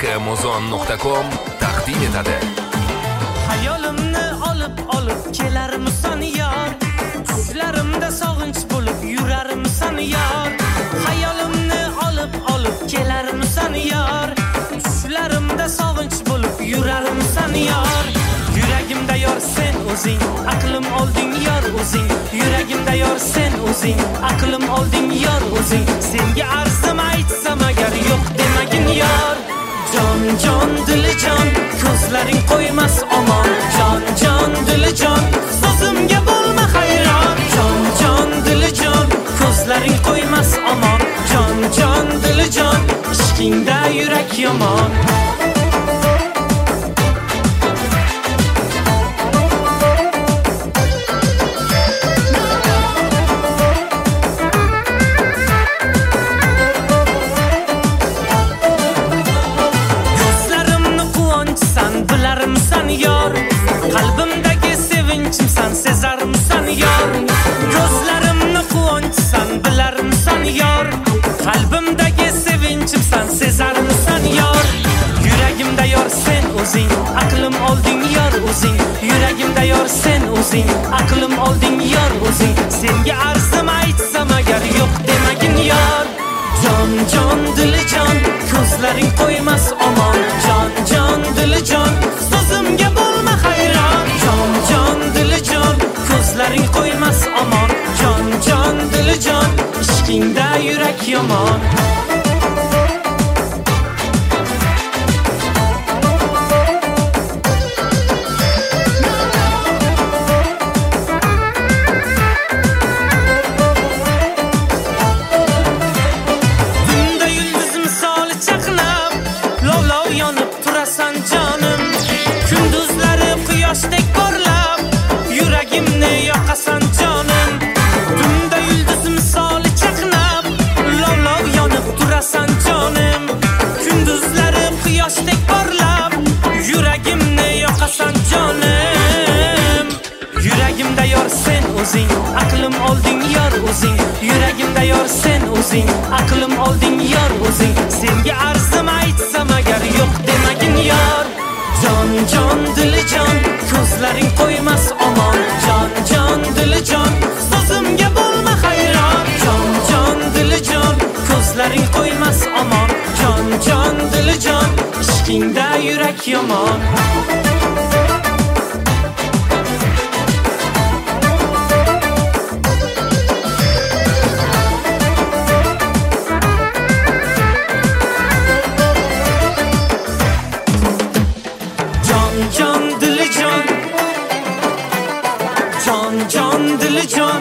Amazon.com taqdim etadi. Hayolimni olib kelarmisan yor, tuslarimda sog'inch bo'lib yurarmisan yor. Hayolimni olib kelarmisan yor, tuslarimda sog'inch bo'lib yurarmisan yor. Yuragimda yor sen o'zing, aqlim olding yor o'zing. Yuragimda yor sen o'zing, aqlim olding yor o'zing. Senga arzim aytsam agar yo'q demagin yor. Jon dilijon, ko'zlaring qo'ymas omon. Jon dilijon, so'zimga bo'lma hayron. Jon dilijon, ko'zlaring qo'ymas omon. Jon dilijon, ishqingda yurak yomon. Bilarmisan yor, qalbimdagi sevinchimsan, sezarmisan yor. Ko'zlarimni quvonchsan, bilarmisan yor, qalbimdagi sevinchimsan, sezarmisan yor. Yuragimda yor sen o'zing, aqlim olding yor o'zing. Yuragimda yor sen o'zing, aqlim olding yor o'zing. Senga arzim aytsam agar yo'q demagin yor. Jon dilijon, ko'zlaring qo'ymas omon. Jon dilijon, so'zimga bo'lma hayron. Jon dilijon, ko'zlaring qo'ymas omon. Jon dilijon, ishqingda yurak yomon. Jonim, kunduzlari quyoshdek porlab, yuragimni yoqasan jonim. Tunda yulduz misoli chaqnab, lov yonib turasan jonim. Kunduzlari quyoshdek porlab, yuragimni yoqasan jonim. Yuragimda yor sen o'zing, aqlim olding yor o'zing. Yuragimda yor sen o'zing, aqlim olding yor o'zing. Senga arzim aytsam agar yo'q demagin yor. Jon dilijon, ko'zlaring qo'ymas omon. Jon dilijon, so'zimga bo'lma hayron. Jon dilijon, ko'zlaring qo'ymas omon. Jon dilijon, ishqingda yurak yomon. Jon dilijon, jon dilijon,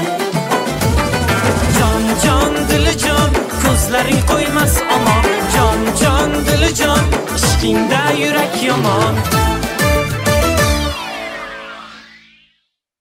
jon dilijon, ko'zlaring qo'ymas omon. Jon dilijon, ishqingda yurak yomon.